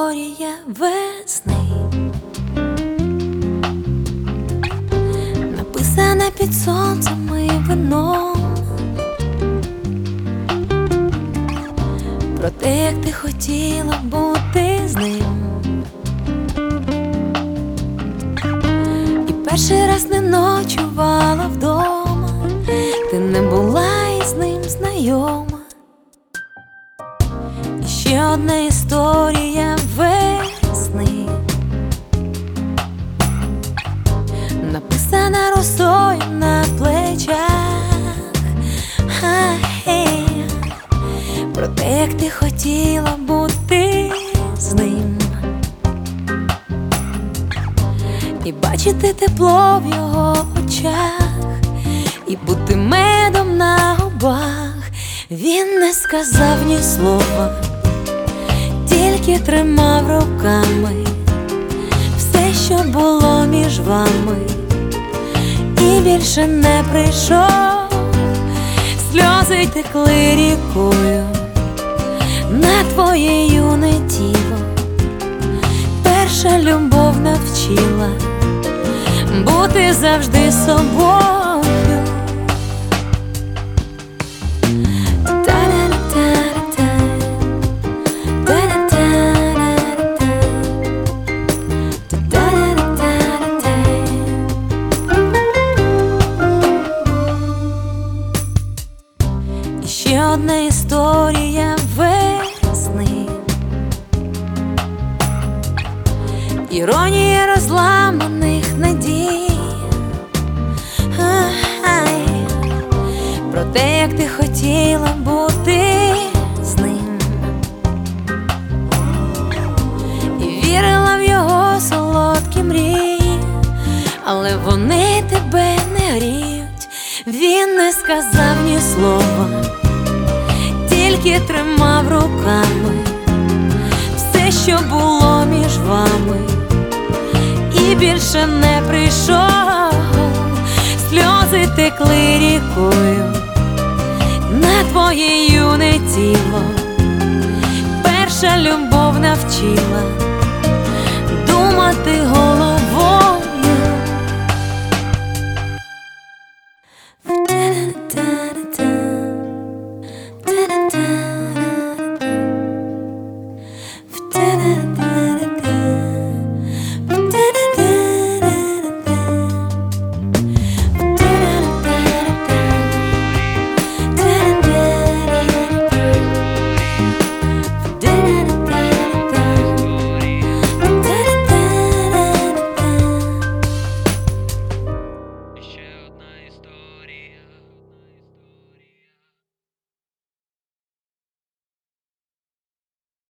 історія весни, написана під сонцем і вином, про те, як ти хотіла бути з ним, і перший раз не ночувала вдома, ти не була із ним знайома. І ще одна історія весни, написана росою на плечах, про те, як ти хотіла бути з ним, і бачити тепло в його очах, і бути медом на губах. Він не сказав ні слова, тільки тримав руками все, що було між вами, і більше не прийшов. Сльози текли рікою на твоє юне тіло. Перша любов навчила бути завжди собою. Ще одна історія весни, іронія розламаних надій, про те, як ти хотіла бути з ним, і вірила в його солодкі мрії, але вони тебе не гріють. Він не сказав ні слова, тільки тримав руками все, що було між вами, і більше не прийшов. Сльози текли рікою на твоє юне тіло. Перша любов навчила